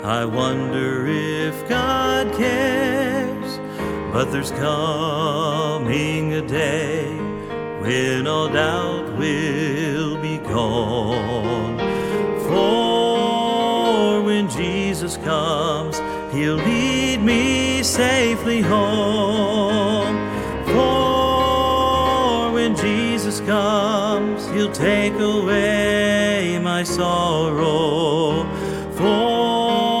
I wonder if God cares, but there's coming a day when all doubt will be gone. For when Jesus comes, He'll lead me safely home. For when Jesus comes, He'll take away my sorrow. For